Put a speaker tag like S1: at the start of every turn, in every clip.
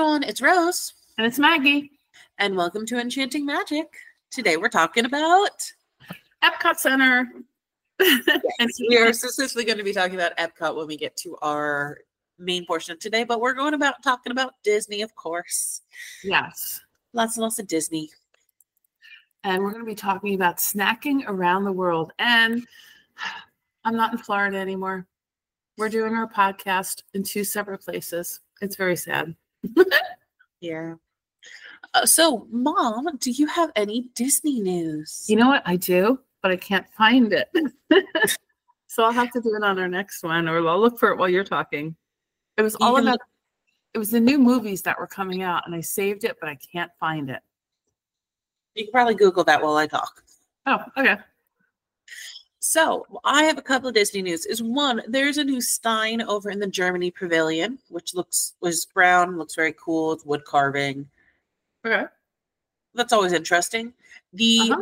S1: everyone, it's Rose.
S2: And it's Maggie.
S1: And welcome to Enchanting Magic. Today we're talking about
S2: Epcot Center.
S1: Yes, we are specifically going to be talking about Epcot when we get to our main portion of today, but we're talking about Disney, of course.
S2: Yes.
S1: Lots and lots of Disney.
S2: And we're going to be talking about snacking around the world. And I'm not in Florida anymore. We're doing our podcast in two separate places. It's very sad.
S1: Yeah. So, Mom, do you have any Disney news?
S2: You know what? I do, but I can't find it. So I'll have to do it on our next one, or I'll look for it while you're talking. It was it was the new movies that were coming out, and I saved it, but I can't find it.
S1: You can probably Google that while I talk.
S2: Oh, okay.
S1: So I have a couple of Disney news. One, there's a new Stein over in the Germany Pavilion, which was brown, looks very cool. It's wood carving.
S2: Okay.
S1: That's always interesting. The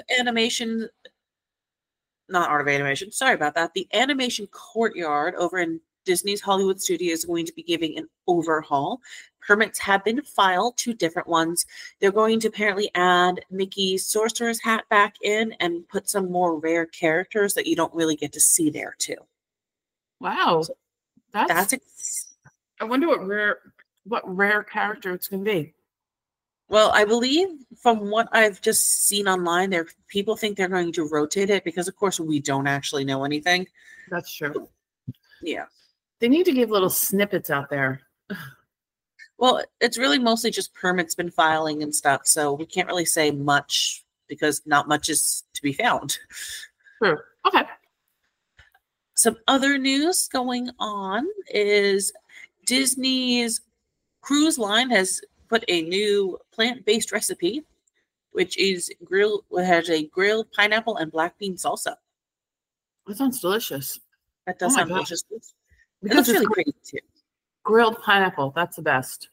S1: sorry about that. The animation courtyard over in Disney's Hollywood Studios is going to be giving an overhaul. Permits have been filed, 2 different ones. They're going to apparently add Mickey's Sorcerer's Hat back in and put some more rare characters that you don't really get to see there too.
S2: Wow.
S1: So
S2: I wonder what rare character it's going to be.
S1: Well, I believe from what I've just seen online, people think they're going to rotate it because, of course, we don't actually know anything.
S2: That's true.
S1: Yeah.
S2: They need to give little snippets out there.
S1: Well, it's really mostly just permits been filing and stuff, so we can't really say much because not much is to be found.
S2: True. Okay.
S1: Some other news going on is Disney's cruise line has put a new plant-based recipe, which has a grilled pineapple and black bean salsa.
S2: That sounds delicious.
S1: That does sound delicious. It
S2: Because
S1: looks really pretty too.
S2: Grilled pineapple, that's the best.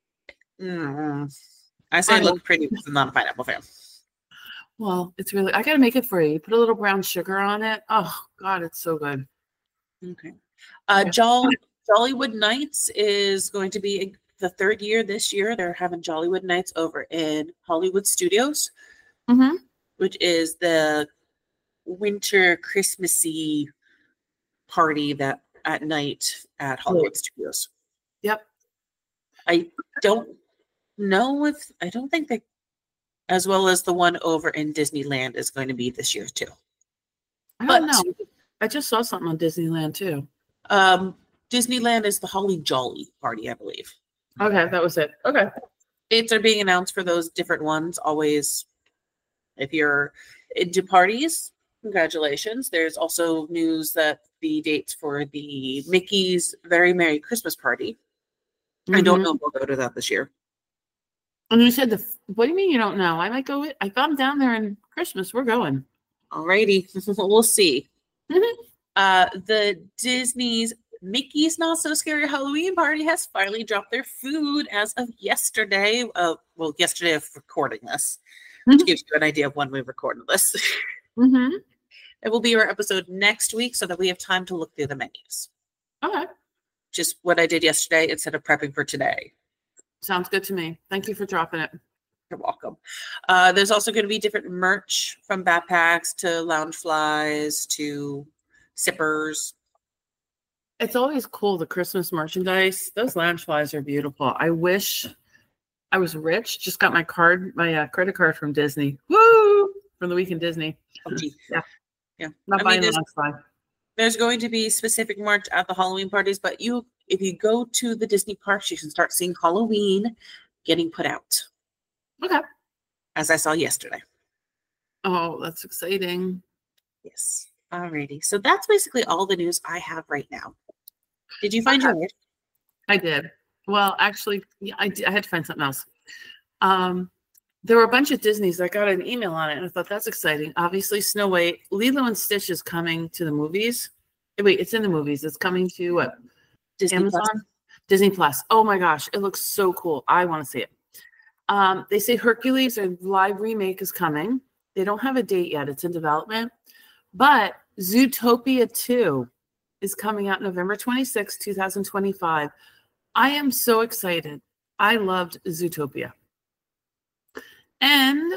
S1: I say it looked pretty because I'm not a pineapple fan.
S2: Well, it's really, I got to make it for you. You put a little brown sugar on it. Oh, God, it's so good.
S1: Okay. Jollywood Nights is going to be the 3rd year this year. They're having Jollywood Nights over in Hollywood Studios, which is the winter Christmassy party that at night at Hollywood Studios.
S2: Yep.
S1: I don't think that, as well as the one over in Disneyland, is going to be this year too.
S2: I don't know. I just saw something on Disneyland too.
S1: Disneyland is the Holly Jolly party, I believe.
S2: Okay, that was it. Okay.
S1: Dates are being announced for those different ones. Always, if you're into parties, congratulations. There's also news that the dates for the Mickey's Very Merry Christmas Party. I don't know if we'll go to that this year.
S2: And you said what do you mean you don't know? I might go if I'm down there in Christmas, we're going.
S1: Alrighty. We'll see. The Disney's Mickey's Not So Scary Halloween Party has finally dropped their food as of yesterday. Yesterday of recording this, which gives you an idea of when we recorded this. It will be our episode next week so that we have time to look through the menus.
S2: Okay.
S1: Just what I did yesterday instead of prepping for today.
S2: Sounds good to me. Thank you for dropping it.
S1: You're welcome. There's also going to be different merch from backpacks to Loungeflies to sippers.
S2: It's always cool, the Christmas merchandise. Those Loungeflies are beautiful. I wish I was rich. Just got my credit card from Disney. Woo! From the week in Disney.
S1: Oh, geez. Yeah.
S2: Not buying Loungefly.
S1: There's going to be specific merch at the Halloween parties, but if you go to the Disney parks, you can start seeing Halloween getting put out.
S2: Okay.
S1: As I saw yesterday.
S2: Oh, that's exciting.
S1: Yes. Alrighty. So that's basically all the news I have right now. Did you find yours?
S2: I did. Well, actually, I had to find something else. There were a bunch of Disneys. I got an email on it, and I thought that's exciting. Obviously, Snow White, Lilo and Stitch is coming to the movies. Wait, it's in the movies. It's coming to what?
S1: Disney
S2: Amazon?
S1: Plus.
S2: Disney Plus. Oh my gosh, it looks so cool. I want to see it. They say Hercules, a live remake, is coming. They don't have a date yet. It's in development. But Zootopia 2 is coming out November 26, 2025. I am so excited. I loved Zootopia. And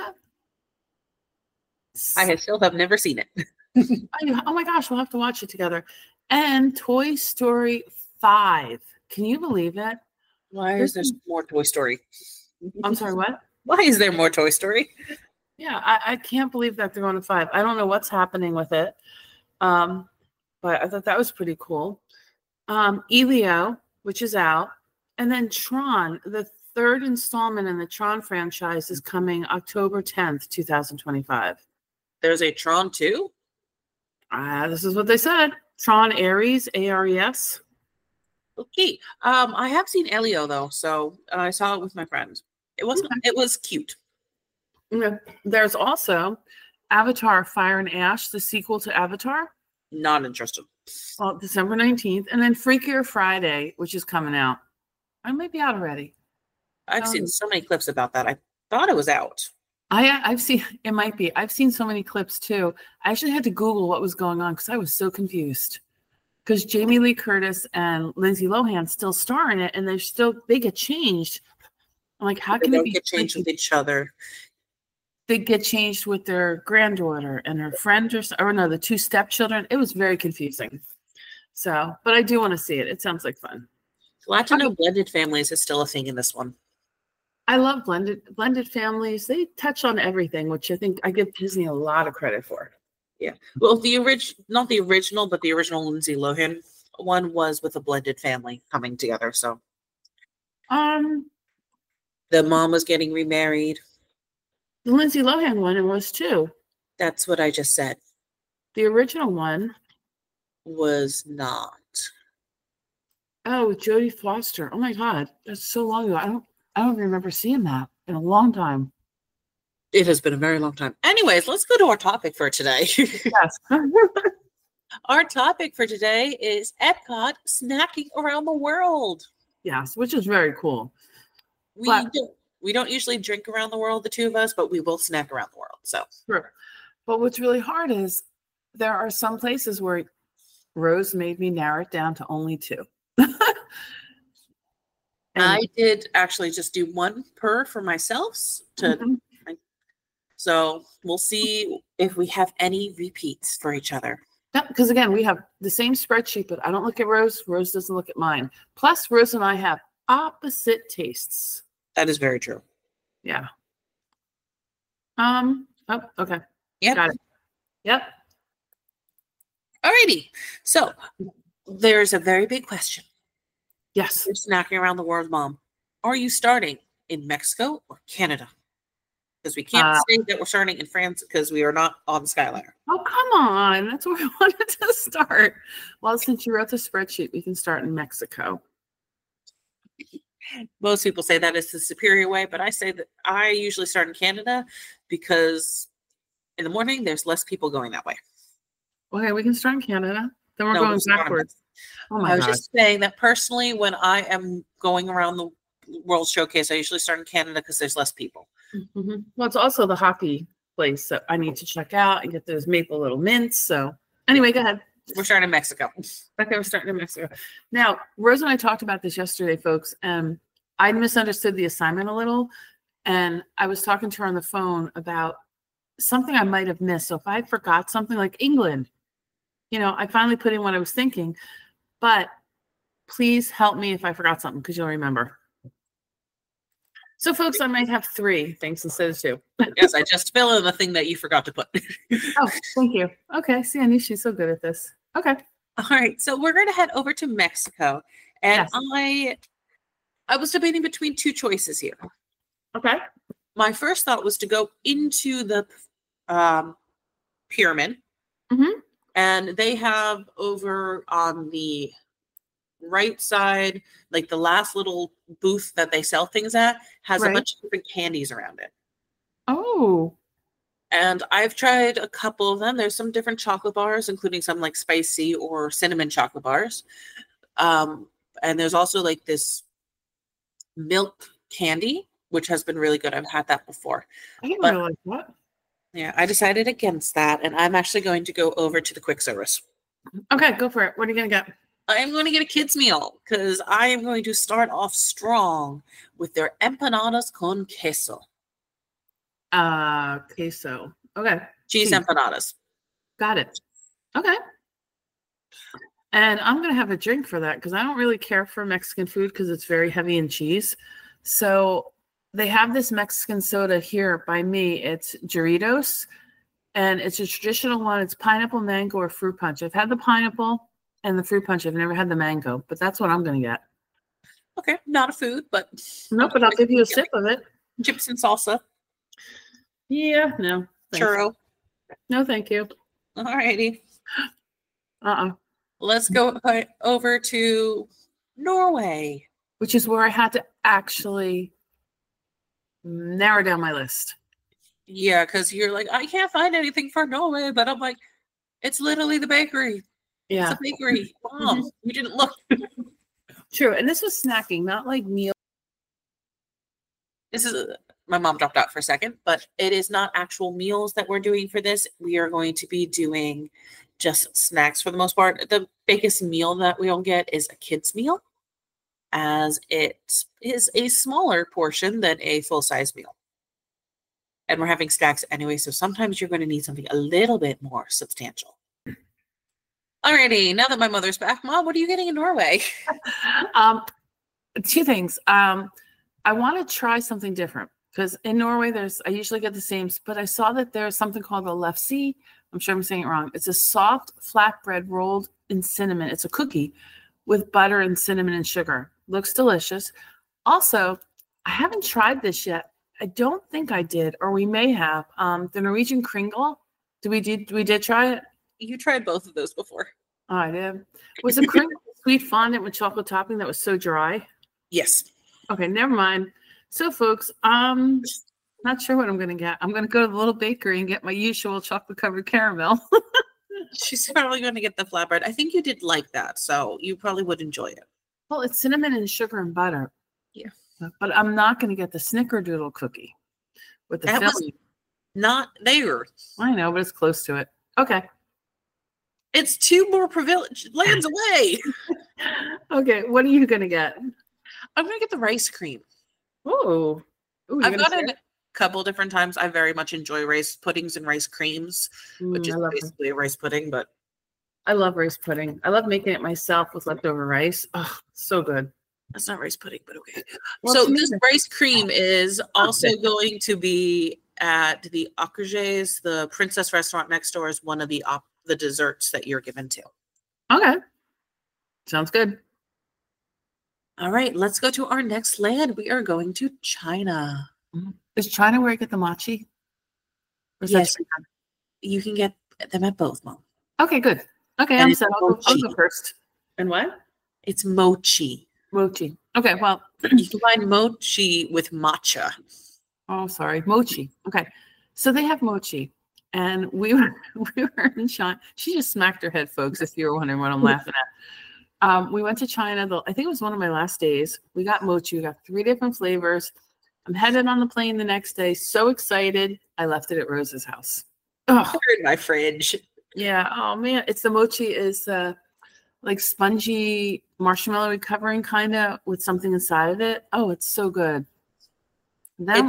S1: I still have never seen it.
S2: oh my gosh, we'll have to watch it together. And Toy Story 5. Can you believe it?
S1: Why is there more Toy Story?
S2: I'm sorry, what?
S1: Why is there more Toy Story?
S2: Yeah, I can't believe that they're going to 5. I don't know what's happening with it. But I thought that was pretty cool. Elio, which is out. And then Tron, the third installment in the Tron franchise, is coming October 10th, 2025.
S1: There's a Tron 2?
S2: This is what they said. Tron Ares, Ares.
S1: Okay. I have seen Elio though, so I saw it with my friend. It was cute.
S2: Yeah. There's also Avatar Fire and Ash, the sequel to Avatar.
S1: Not interested.
S2: Well, December 19th. And then Freakier Friday, which is coming out. I might be out already.
S1: I've seen so many clips about that. I thought it was out.
S2: I've seen, it might be. I've seen so many clips too. I actually had to Google what was going on because I was so confused. Because Jamie Lee Curtis and Lindsay Lohan still star in it, and they get changed. I'm like, how can it be
S1: get changed with each other?
S2: They get changed with their granddaughter and her friend, the two stepchildren. It was very confusing. So, but I do want to see it. It sounds like fun.
S1: Glad to know blended families is still a thing in this one.
S2: I love blended families. They touch on everything, which I think I give Disney a lot of credit for.
S1: Yeah. Well, not the original, but the original Lindsay Lohan one was with a blended family coming together. So, the mom was getting remarried.
S2: The Lindsay Lohan one, it was too.
S1: That's what I just said.
S2: The original one
S1: was not.
S2: Oh, Jodie Foster. Oh my God, that's so long ago. I don't remember seeing that in a long time.
S1: It has been a very long time. Anyways, let's go to our topic for today.
S2: Yes.
S1: Our topic for today is Epcot snacking around the world.
S2: Yes, which is very cool.
S1: We don't usually drink around the world, the two of us, but we will snack around the world. So
S2: sure. But what's really hard is there are some places where Rose made me narrow it down to only 2.
S1: I did actually just do one per for myself. So we'll see if we have any repeats for each other.
S2: Yeah, because again, we have the same spreadsheet, but I don't look at Rose. Rose doesn't look at mine. Plus, Rose and I have opposite tastes.
S1: That is very true.
S2: Yeah. Oh, okay.
S1: Yeah.
S2: Got it. Yep.
S1: Alrighty. So there's a very big question.
S2: Yes.
S1: You're snacking around the world, Mom. Are you starting in Mexico or Canada? Because we can't say that we're starting in France because we are not on Skyliner.
S2: Oh, come on. That's where we wanted to start. Well, since you wrote the spreadsheet, we can start in Mexico.
S1: Most people say that is the superior way, but I say that I usually start in Canada because in the morning, there's less people going that way.
S2: Okay, we can start in Canada. Then we're going backwards.
S1: Oh my God. I was just saying that personally, when I am going around the World Showcase, I usually start in Canada because there's less people.
S2: Mm-hmm. Well, it's also the hockey place that I need to check out and get those maple little mints. So anyway, go ahead.
S1: We're starting in Mexico.
S2: Okay, we're starting in Mexico. Now, Rose and I talked about this yesterday, folks. I misunderstood the assignment a little. And I was talking to her on the phone about something I might have missed. So if I forgot something like England, I finally put in what I was thinking. But please help me if I forgot something because you'll remember. So, folks, I might have 3 things instead of 2.
S1: Yes, I just fill in the thing that you forgot to put.
S2: Oh, thank you. Okay. See, I knew she's so good at this. Okay.
S1: All right. So we're going to head over to Mexico. And yes. I was debating between 2 choices here.
S2: Okay.
S1: My first thought was to go into the pyramid.
S2: Mm-hmm.
S1: And they have over on the right side, like the last little booth that they sell things at, has a bunch of different candies around it.
S2: Oh.
S1: And I've tried a couple of them. There's some different chocolate bars, including some like spicy or cinnamon chocolate bars. And there's also like this milk candy, which has been really good. I've had that before.
S2: I didn't realize that.
S1: Yeah, I decided against that, and I'm actually going to go over to the quick service.
S2: Okay, go for it. What are you going to get?
S1: I'm going to get a kid's meal because I am going to start off strong with their empanadas con queso.
S2: Queso. Okay.
S1: Cheese empanadas.
S2: Got it. Okay. And I'm going to have a drink for that because I don't really care for Mexican food because it's very heavy in cheese. So they have this Mexican soda here by me. It's Doritos, and it's a traditional one. It's pineapple, mango, or fruit punch. I've had the pineapple and the fruit punch. I've never had the mango, but that's what I'm going to get.
S1: Okay, not a food, but
S2: no, but I'll give you a sip of it.
S1: Chips and salsa.
S2: Yeah, no.
S1: Churro.
S2: No, thank you.
S1: All righty.
S2: Uh-uh.
S1: Let's go over to Norway.
S2: Which is where I had to actually narrow down my list.
S1: Yeah, because you're like, I can't find anything for Norway, but I'm like, it's literally the bakery.
S2: Yeah.
S1: It's a bakery. Mom, you didn't look.
S2: True. And this was snacking, not like meal.
S1: This is my mom dropped out for a second, but it is not actual meals that we're doing for this. We are going to be doing just snacks for the most part. The biggest meal that we'll get is a kid's meal, as it is a smaller portion than a full-size meal. And we're having snacks anyway, so sometimes you're going to need something a little bit more substantial. Alrighty, now that my mother's back, Mom, what are you getting in Norway?
S2: Two things. I want to try something different because in Norway, I usually get the same, but I saw that there's something called a lefse. I'm sure I'm saying it wrong. It's a soft flatbread rolled in cinnamon. It's a cookie with butter and cinnamon and sugar. Looks delicious. Also, I haven't tried this yet. I don't think I did, or we may have. The Norwegian Kringle. We did try it?
S1: You tried both of those before.
S2: Oh, I did. Was the Kringle sweet fondant with chocolate topping that was so dry?
S1: Yes.
S2: Okay, never mind. So, folks, not sure what I'm going to get. I'm going to go to the little bakery and get my usual chocolate-covered caramel.
S1: She's probably going to get the flatbread. I think you did like that, so you probably would enjoy it.
S2: Well, it's cinnamon and sugar and butter.
S1: Yeah.
S2: But I'm not going to get the snickerdoodle cookie with the filling. Was
S1: not there.
S2: I know, but it's close to it. Okay.
S1: It's 2 more privileged lands away.
S2: Okay, what are you going to get?
S1: I'm going to get the rice cream.
S2: Ooh.
S1: I've got it a couple different times. I very much enjoy rice puddings and rice creams, which is basically a rice pudding, but
S2: I love rice pudding. I love making it myself with leftover rice. Oh, so good.
S1: That's not rice pudding, but okay. Well, so this rice cream is also going to be at the Akershus, the Princess restaurant next door, is one of the desserts that you're given to.
S2: Okay. Sounds good.
S1: All right, let's go to our next land. We are going to China.
S2: Is China where I get the mochi?
S1: Yes. You can get them at both, Mom.
S2: Okay, good. Okay, I'm set. I'll go first. And what?
S1: It's mochi.
S2: Mochi. Okay, well.
S1: You can find mochi with matcha.
S2: Oh, sorry. Mochi. Okay. So they have mochi. And we were in China. She just smacked her head, folks, if you were wondering what I'm laughing at. We went to China. I think it was one of my last days. We got mochi. We got 3 different flavors. I'm headed on the plane the next day. So excited. I left it at Rose's house.
S1: Oh, in my fridge.
S2: Yeah. Oh, man. The mochi is like spongy marshmallow covering kind of with something inside of it. Oh, it's so good.
S1: Then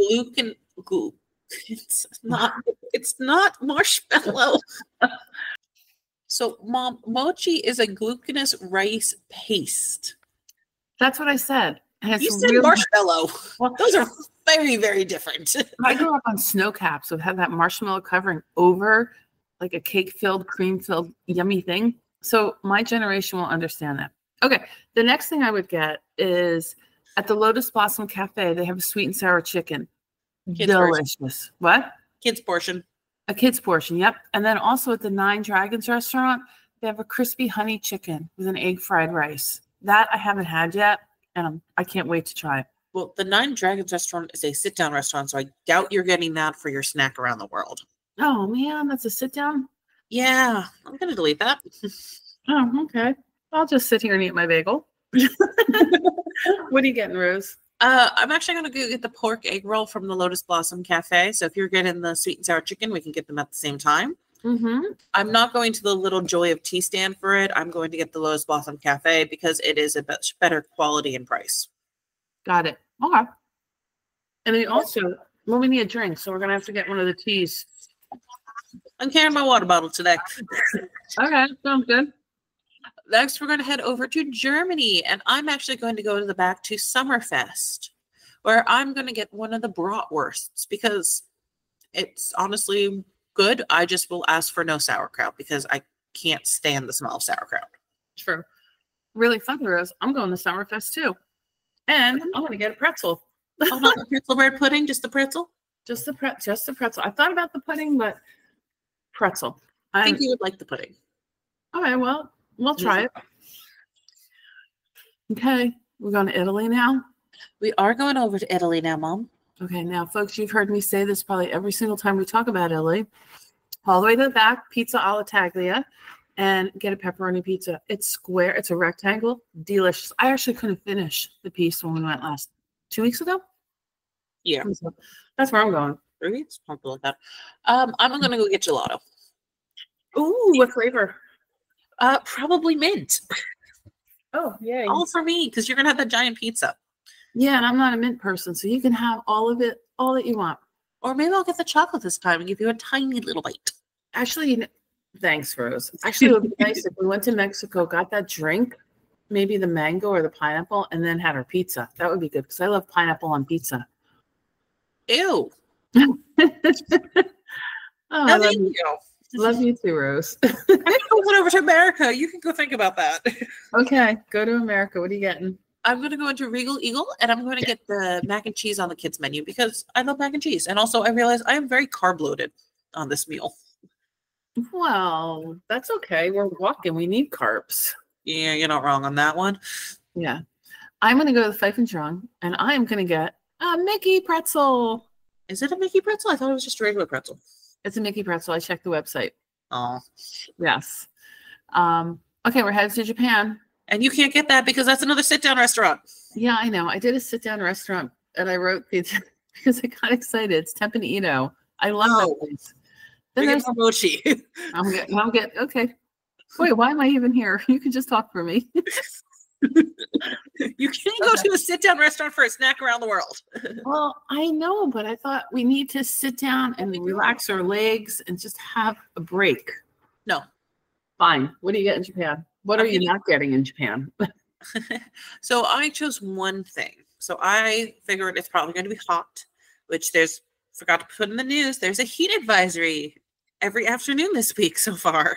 S1: it's not marshmallow. So, Mom, mochi is a glutinous rice paste.
S2: That's what I said. And
S1: you said marshmallow. Well, those are very, very different.
S2: I grew up on snow caps, so it had that marshmallow covering over like a cake-filled, cream-filled, yummy thing. So my generation will understand that. Okay, the next thing I would get is at the Lotus Blossom Cafe, they have a sweet and sour chicken.
S1: Kids
S2: delicious. Portion. What?
S1: Kids portion.
S2: A kids portion, yep. And then also at the Nine Dragons restaurant, they have a crispy honey chicken with an egg fried rice. That I haven't had yet, and I can't wait to try it.
S1: Well, the Nine Dragons restaurant is a sit-down restaurant, so I doubt you're getting that for your snack around the world.
S2: Oh, man, that's a sit-down?
S1: Yeah, I'm going to delete that.
S2: Oh, okay. I'll just sit here and eat my bagel. What are you getting, Rose?
S1: I'm actually going to go get the pork egg roll from the Lotus Blossom Cafe. So if you're getting the sweet and sour chicken, we can get them at the same time.
S2: Mm-hmm.
S1: I'm not going to the Little Joy of Tea stand for it. I'm going to get the Lotus Blossom Cafe because it is a much better quality and price.
S2: Got it. Okay. And then also, well, we need a drink, so we're gonna have to get one of the teas.
S1: I'm carrying my water bottle today.
S2: Okay, sounds good.
S1: Next, we're going to head over to Germany, and I'm actually going to go to the back to Summerfest, where I'm going to get one of the bratwursts because it's honestly good. I just will ask for no sauerkraut because I can't stand the smell of sauerkraut.
S2: True. Really fun, Rose. I'm going to Summerfest too, and I'm gonna get a pretzel.
S1: Oh, not the pretzel bread pudding, just the pretzel?
S2: Just the pretzel. I thought about the pudding, but pretzel.
S1: I think you would like the pudding.
S2: Okay, well, we'll try it. Okay, we're going to Italy now.
S1: We are going over to Italy now, Mom.
S2: Okay, now, folks, you've heard me say this probably every single time we talk about Italy. All the way to the back, pizza alla taglia, and get a pepperoni pizza. It's square. It's a rectangle. Delicious. I actually couldn't finish the piece when we went last 2 weeks ago.
S1: Yeah.
S2: So that's where I'm going.
S1: Really? It's something like that. I'm going to go get gelato.
S2: Ooh, what flavor?
S1: Probably mint.
S2: Oh, yay.
S1: All for me, because you're going to have that giant pizza.
S2: Yeah, and I'm not a mint person, so you can have all of it, all that you want.
S1: Or maybe I'll get the chocolate this time and give you a tiny little bite.
S2: Actually, thanks, Rose. Actually, it would be nice if we went to Mexico, got that drink, maybe the mango or the pineapple, and then had our pizza. That would be good, because I love pineapple on pizza.
S1: Ew.
S2: Oh, I love
S1: Thank
S2: you.
S1: you.
S2: Love you too, Rose.
S1: I'm going over to America. You can go think about that.
S2: Okay, go to America. What are you getting?
S1: I'm going to go into Regal Eagle and I'm going to get the mac and cheese on the kids menu because I love mac and cheese. And also I realize I am very carb loaded on this meal.
S2: Well, that's okay. We're walking. We need carbs.
S1: Yeah, you're not wrong on that one.
S2: Yeah. I'm going to go to the Fife and Drum and I'm going to get a Mickey pretzel.
S1: Is it a Mickey pretzel? I thought it was just a regular pretzel.
S2: It's a Mickey pretzel. I checked the website.
S1: Oh.
S2: Yes. Okay, we're headed to Japan.
S1: And you can't get that because that's another sit-down restaurant.
S2: Yeah, I know. I did a sit-down restaurant, and I wrote because I got excited. It's Tempanito. I love that place. Then
S1: there's mochi.
S2: I'll get okay. Wait, why am I even here? You can just talk for me.
S1: You can't go to a sit-down restaurant for a snack around the world.
S2: Well, I know, but I thought we need to sit down and relax our legs and just have a break.
S1: No.
S2: Fine. What do you get in Japan? What are you not getting in Japan?
S1: So I chose one thing. So I figured it's probably going to be hot, which forgot to put in the news, there's a heat advisory every afternoon this week so far.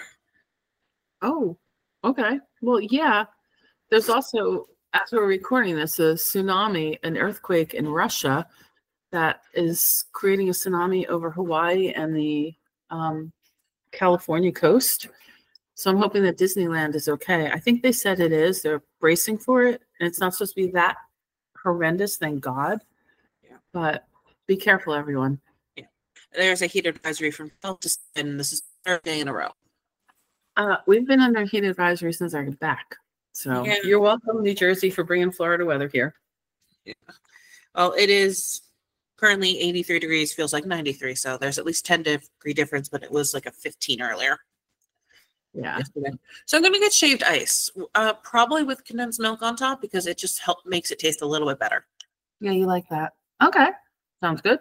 S2: Oh, okay. Well, yeah. There's also, as we're recording this, a tsunami, an earthquake in Russia that is creating a tsunami over Hawaii and the California coast. So I'm hoping that Disneyland is okay. I think they said it is. They're bracing for it. And it's not supposed to be that horrendous, thank God.
S1: Yeah.
S2: But be careful, everyone.
S1: Yeah. There's a heat advisory from 12 to 7. This is the third day in a row.
S2: We've been under heat advisory since I got back. So You're welcome, New Jersey, for bringing Florida weather here.
S1: Yeah. Well, it is currently 83 degrees, feels like 93. So there's at least 10-degree difference, but it was like a 15 earlier.
S2: Yeah.
S1: Yesterday. So I'm going to get shaved ice, probably with condensed milk on top because it just makes it taste a little bit better.
S2: Yeah, you like that. Okay. Sounds good.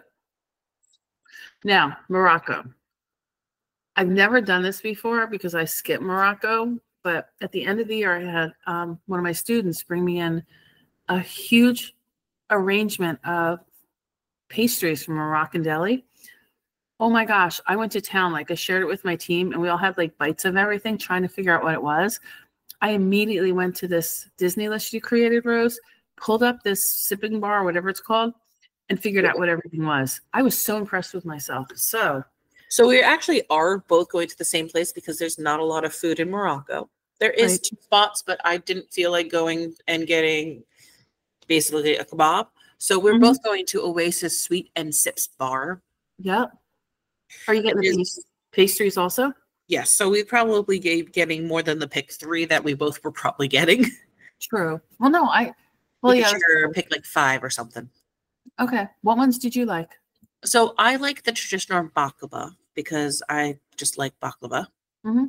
S2: Now, Morocco. I've never done this before because I skipped Morocco, but at the end of the year, I had one of my students bring me in a huge arrangement of pastries from Moroccan deli. Oh my gosh, I went to town. Like I shared it with my team and we all had like bites of everything trying to figure out what it was. I immediately went to this Disney list you created, Rose, pulled up this sipping bar, whatever it's called, and figured out what everything was. I was so impressed with myself. So
S1: we actually are both going to the same place because there's not a lot of food in Morocco. There is 2 spots, but I didn't feel like going and getting basically a kebab. So we're both going to Oasis Sweet and Sips Bar.
S2: Yep. Are you getting the pastries also?
S1: Yes. So we probably getting more than the pick 3 that we both were probably getting.
S2: True. Well, no,
S1: pick like 5 or something.
S2: Okay. What ones did you like?
S1: So I like the traditional baklava. because I just like baklava.
S2: Mm-hmm.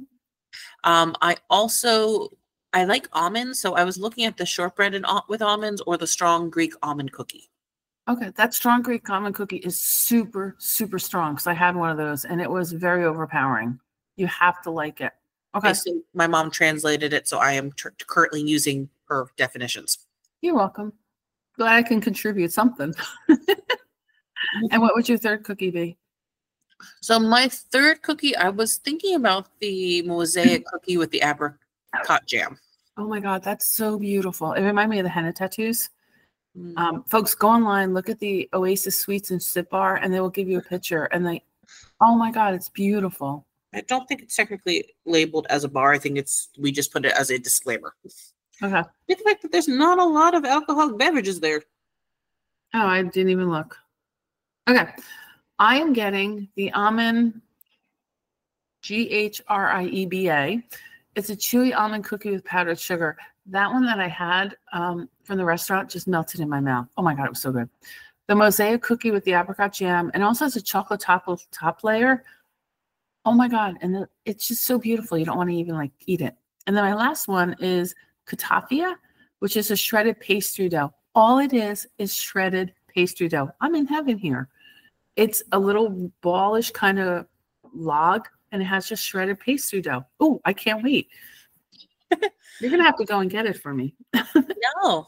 S1: I like almonds, so I was looking at the shortbread with almonds or the strong Greek almond cookie.
S2: Okay, that strong Greek almond cookie is super, super strong because I had one of those and it was very overpowering. You have to like it. Okay.
S1: So my mom translated it, so I am currently using her definitions.
S2: You're welcome. Glad I can contribute something. And what would your third cookie be?
S1: So my third cookie, I was thinking about the mosaic cookie with the apricot jam.
S2: Oh my God, that's so beautiful. It reminded me of the henna tattoos. Folks, go online, look at the Oasis Sweets and Sip Bar, and they will give you a picture. And oh my God, it's beautiful.
S1: I don't think it's technically labeled as a bar. I think we just put it as a disclaimer.
S2: Okay.
S1: The fact that there's not a lot of alcoholic beverages there.
S2: Oh, I didn't even look. Okay. I am getting the almond GHRIEBA. It's a chewy almond cookie with powdered sugar. That one that I had from the restaurant just melted in my mouth. Oh my God, it was so good. The mosaic cookie with the apricot jam, and also has a chocolate top layer. Oh my God. And it's just so beautiful. You don't want to even eat it. And then my last one is katafia, which is a shredded pastry dough. All it is shredded pastry dough. I'm in heaven here. It's a little ballish kind of log, and it has just shredded pastry dough. Oh, I can't wait. You're going to have to go and get it for me.
S1: No.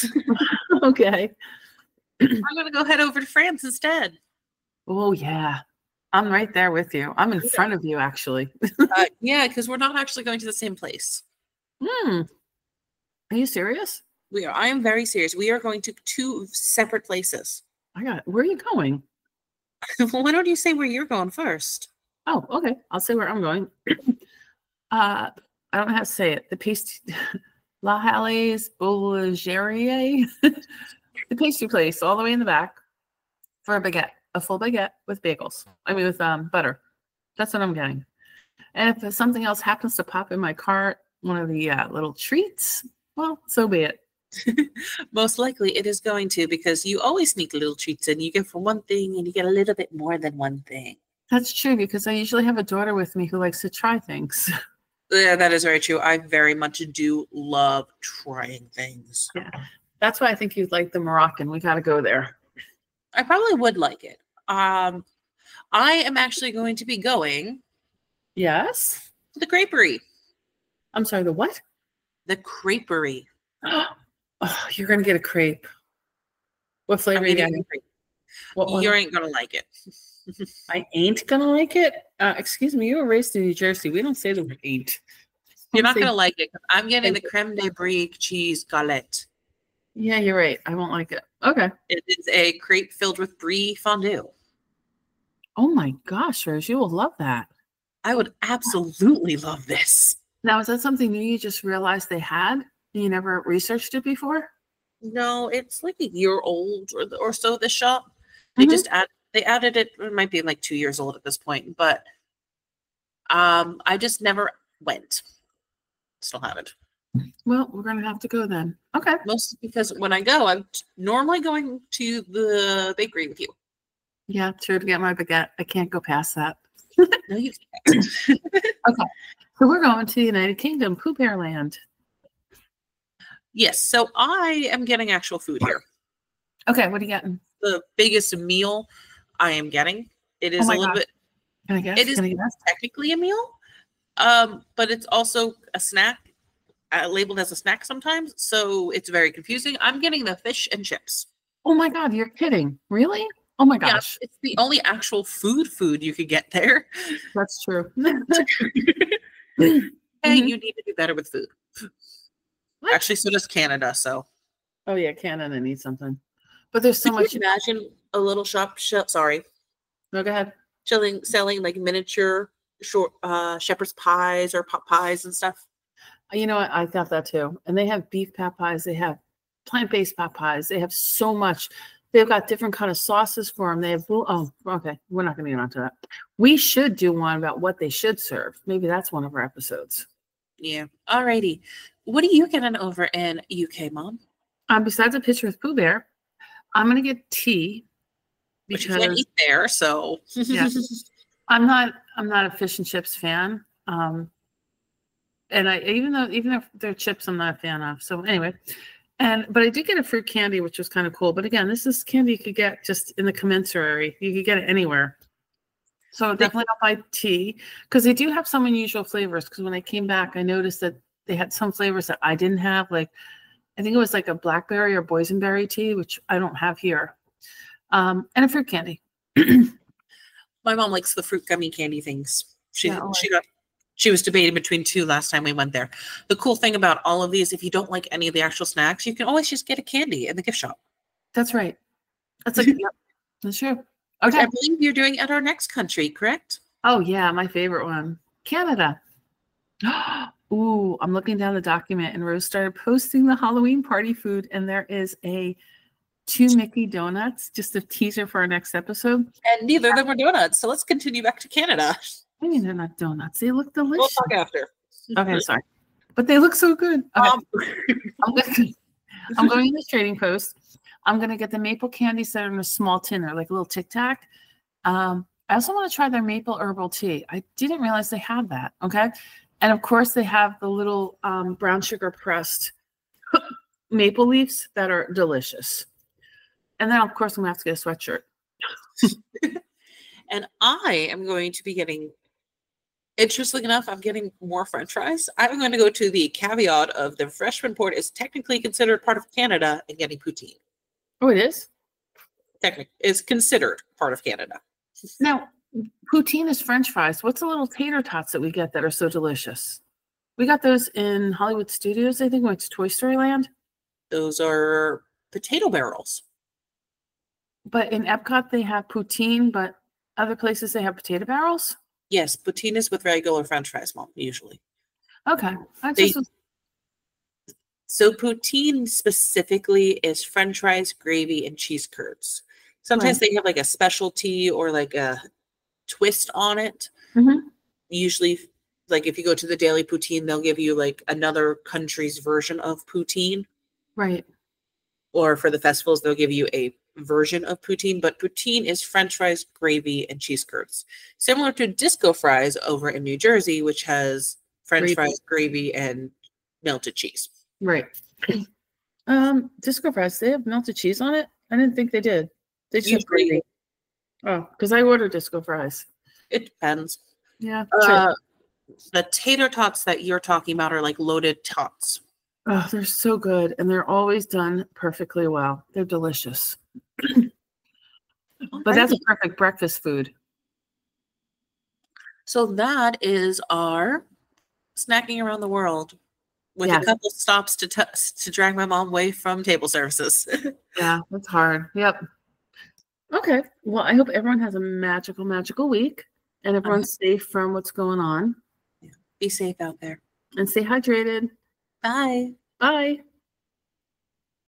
S2: Okay.
S1: I'm going to go head over to France instead.
S2: Oh, yeah. I'm right there with you. I'm in front of you, actually.
S1: Yeah, because we're not actually going to the same place.
S2: Are you serious?
S1: We are. I am very serious. We are going to 2 separate places.
S2: Where are you going?
S1: Well, why don't you say where you're going first?
S2: Oh, okay. I'll say where I'm going. I don't know how to say it. The pastry, La Halle's Boulangerie, the pastry place, all the way in the back, for a full baguette with bagels. I mean, with butter. That's what I'm getting. And if something else happens to pop in my cart, one of the little treats, well, so be it.
S1: Most likely it is going to, because you always sneak little treats in. You get for one thing and you get a little bit more than one thing.
S2: That's true, because I usually have a daughter with me who likes to try things.
S1: Yeah, that is very true. I very much do love trying things.
S2: Yeah, that's why I think you'd like the Moroccan. We got to go there.
S1: I probably would like it. I am actually going to be going.
S2: Yes.
S1: To the creperie.
S2: I'm sorry, the what?
S1: The creperie.
S2: Oh, you're going to get a crepe. What flavor are you getting?
S1: You ain't going to like it.
S2: I ain't going to like it? Excuse me, you were raised in New Jersey. We don't say the word ain't.
S1: You're not going to like it. I'm getting the creme de brie cheese galette.
S2: Yeah, you're right. I won't like it. Okay.
S1: It is a crepe filled with brie fondue.
S2: Oh my gosh, Rose, you will love that.
S1: I would absolutely love this.
S2: Now, is that something new you just realized they had and you never researched it before?
S1: No, it's like a year old or so, this shop. They just added it. It might be like 2 years old at this point, but I just never went. Still haven't.
S2: Well, we're going to have to go then. Okay.
S1: Mostly because when I go, I'm normally going to the bakery with you.
S2: Yeah, sure, to get my baguette. I can't go past that.
S1: No, you can't.
S2: Okay. So we're going to the United Kingdom, Pooh Bear Land.
S1: Yes. So I am getting actual food here.
S2: Okay. What are you getting?
S1: The biggest meal I am getting. It is a little bit.
S2: Can I guess?
S1: It is technically a meal, but it's also a snack. Labeled as a snack sometimes, so it's very confusing. I'm getting the fish and chips.
S2: Oh my God, you're kidding. Really? Oh my gosh.
S1: Yeah, it's the only actual food you could get there.
S2: That's true.
S1: Hey, you need to do better with food. What? Actually, so does Canada, so.
S2: Oh yeah, Canada needs something. But there's so
S1: Could
S2: much.
S1: You imagine a little shop, sorry.
S2: No, go ahead.
S1: Selling like miniature shepherd's pies or pot pies and stuff.
S2: You know what? I thought that too. And they have beef pot pies. They have plant-based pot pies. They have so much. They've got different kind of sauces for them. They have, oh, okay. We're not going to get onto that. We should do one about what they should serve. Maybe that's one of our episodes.
S1: Yeah. Alrighty. What are you getting over in UK, Mom?
S2: Besides a picture with Pooh Bear, I'm going to get tea.
S1: Because you can't eat there, so.
S2: Yeah. I'm not a fish and chips fan. And even if they're chips, I'm not a fan of. So anyway, but I did get a fruit candy, which was kind of cool. But again, this is candy you could get just in the commissary. You could get it anywhere. So definitely not buy tea, because they do have some unusual flavors. Because when I came back, I noticed that they had some flavors that I didn't have. Like, I think it was like a blackberry or boysenberry tea, which I don't have here. And a fruit candy.
S1: My mom likes the fruit gummy candy things. She was debating between two last time we went there. The cool thing about all of these, if you don't like any of the actual snacks, you can always just get a candy in the gift shop.
S2: That's right. That's like, yep, that's true.
S1: Okay. I believe you're doing at our next country, correct?
S2: Oh yeah, my favorite one, Canada. Ooh, I'm looking down the document, and Rose started posting the Halloween party food, and there is 2 Mickey donuts, just a teaser for our next episode.
S1: And neither of them were donuts, so let's continue back to Canada.
S2: I mean, they're not donuts. They look delicious.
S1: We'll talk after.
S2: Okay, sorry. But they look so good. Okay. I'm going in the Trading Post. I'm going to get the maple candies that are in a small tin. They're like a little Tic Tac. I also want to try their maple herbal tea. I didn't realize they had that. Okay. And of course, they have the little brown sugar pressed maple leaves that are delicious. And then, of course, I'm going to have to get a sweatshirt.
S1: And I am going to be getting, interestingly enough, I'm getting more French fries. I'm going to go to the caveat of the freshman port is technically considered part of Canada and getting poutine.
S2: Oh, it is?
S1: Technically, is considered part of Canada.
S2: Now, poutine is French fries. What's the little tater tots that we get that are so delicious? We got those in Hollywood Studios, I think, when it's Toy Story Land.
S1: Those are potato barrels.
S2: But in Epcot, they have poutine, but other places they have potato barrels?
S1: Yes, poutine is with regular French fries, Mom, usually.
S2: Okay.
S1: So poutine specifically is French fries, gravy, and cheese curds. Sometimes they have like a specialty or like a twist on it.
S2: Mm-hmm.
S1: Usually, like if you go to the Daily Poutine, they'll give you like another country's version of poutine.
S2: Right.
S1: Or for the festivals, they'll give you a version of poutine, but poutine is French fries, gravy, and cheese curds. Similar to Disco Fries over in New Jersey, which has French fries, gravy, and melted cheese.
S2: Right. Disco Fries, they have melted cheese on it? I didn't think they did. They just have gravy. Oh, because I ordered Disco Fries.
S1: It depends.
S2: Yeah.
S1: The tater tots that you're talking about are like loaded tots.
S2: Oh, they're so good, and they're always done perfectly well. They're delicious. But that's a perfect breakfast food.
S1: So that is our snacking around the world with a couple stops to drag my mom away from table services.
S2: Yeah, that's hard. Yep. Okay. Well, I hope everyone has a magical, magical week, and everyone's safe from what's going on.
S1: Be safe out there.
S2: And stay hydrated.
S1: Bye.
S2: Bye.